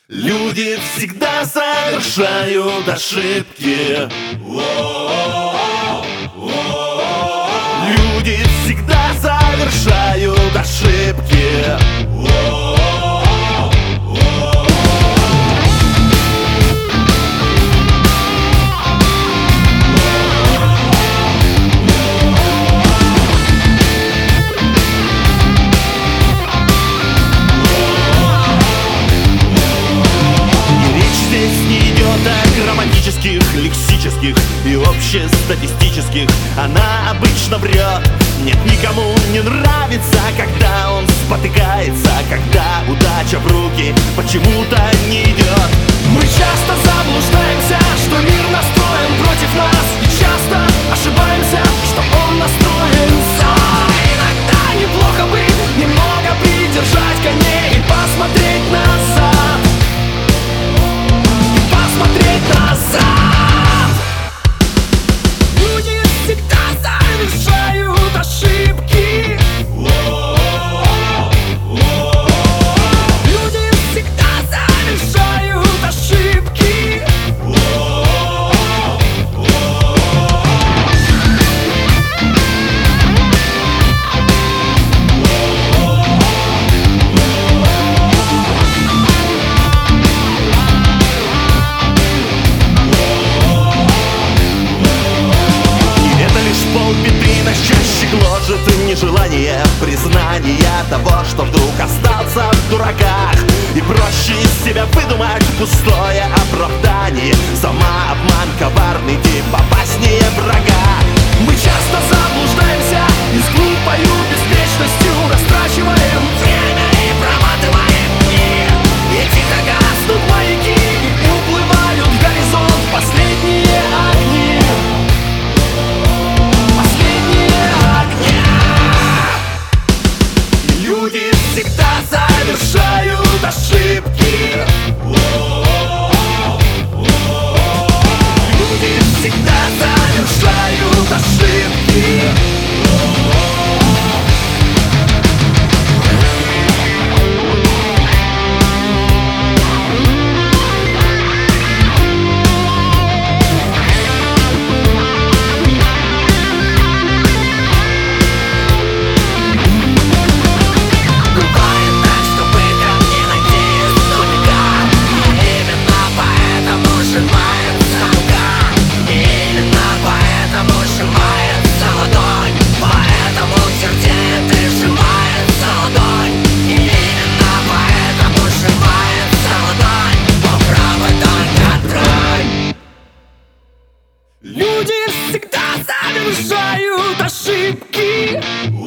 Люди всегда совершают ошибки. Люди всегда совершают ошибки. Грамматических, лексических и общестатистических. Она обычно врет. Нет, никому не нравится, когда он спотыкается, когда удача в руки почему-то не идет. Мы часто заблуждаемся, что мир настроен против нас, и часто ошибаемся, что он настроен сам. Иногда неплохо бы немного придержать коней и посмотреть назад. Люди всегда совершают ошибки. Люди всегда совершают ошибки. Чаще гложет нежелание признания того, что вдруг остался в дураках. И проще из себя выдумать пустое оправдание. Самообман коварный, тип опаснее врага. Мы часто заблуждаемся и с глупою беспечностью растрачиваем время и проматываем мир. И тихо гаснут маяки, и уплывают в горизонт последние огни. Люди всегда совершают ошибки. Люди всегда совершают ошибки. Люди всегда совершают ошибки.